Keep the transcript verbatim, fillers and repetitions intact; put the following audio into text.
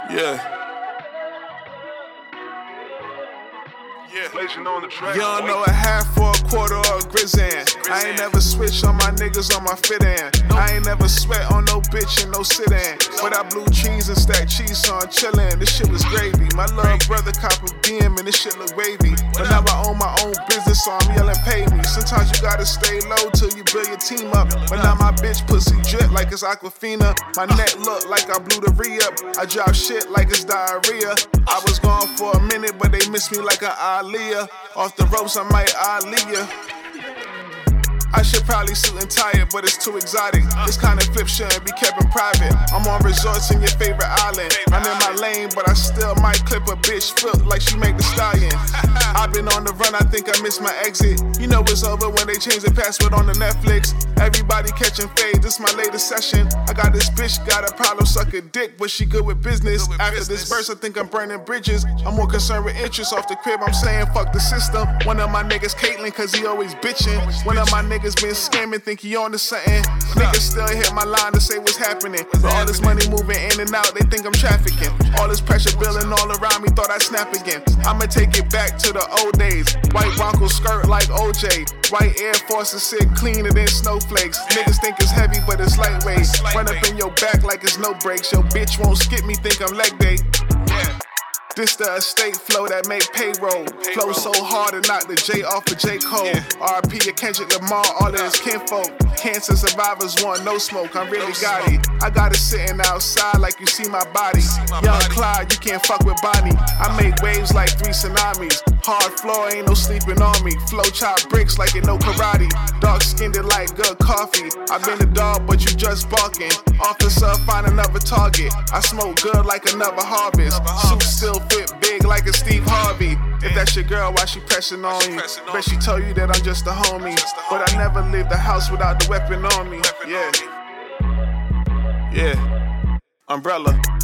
Yeah. Yeah. On the track. You don't know a half or a quarter or a grizzan. I ain't never switch on my niggas on my fit in. I ain't never sweat on no bitch and no sit in. But I blew cheese and stacked cheese, so I'm chillin'. This shit was gravy. My little brother cop a B M and this shit look wavy. But now I own my own business, so I'm yelling pay me. Sometimes you gotta stay low till you build your team up. But now my bitch pussy drip like it's Aquafina. My neck look like I blew the re-up. I drop shit like it's diarrhea. I was gone for a minute, but they miss me like an Aliyah. Off the ropes, I might Aliyah. I should probably suit and tie it, but it's too exotic. This kind of flip shouldn't be kept in private. I'm on resorts in your favorite island. I'm in my lane, but I still might clip a bitch foot like she make the stallion. I've been on the run, I think I missed my exit. You know it's over when they change the password on the Netflix. Everybody catching fade, this my latest session. I got this bitch, got a problem, suck a dick, but she good with business. After this verse, I think I'm burning bridges. I'm more concerned with interest off the crib, I'm saying fuck the system. One of my niggas Caitlyn, cause he always bitching. One of my niggas been scamming, think he on to something. Niggas still hit my line to say what's happening. But all this money moving in and out, they think I'm trafficking. All this pressure building all around me, thought I'd snap again. I'ma take it back to the old days. White Bronco skirt like O J. White Air Forces sit cleaner than snowflakes. Niggas think it's heavy, but it's lightweight. Run up in your back like it's no brakes. Your bitch won't skip me, think I'm leg day. This the estate flow that make payroll. Flow so hard and knock the J off of J. Cole. Yeah. R I P to Kendrick Lamar, all of his kinfolk. Cancer survivors want no smoke, I'm really got it. I got it sitting outside like you see my body. Young Clyde, you can't fuck with Bonnie. I make waves like three tsunamis. Hard floor, ain't no sleeping on me. Flow chop bricks like it no karate. Dark skinned it like good coffee. I been a dog, but you just barking. Officer, find another target. I smoke good like another harvest. Suit still fit big like a Steve Harvey. If that's your girl, why she pressing on you? Bet she told you that I'm just a homie. But I never leave the house without the weapon on me. Yeah. Yeah. Umbrella.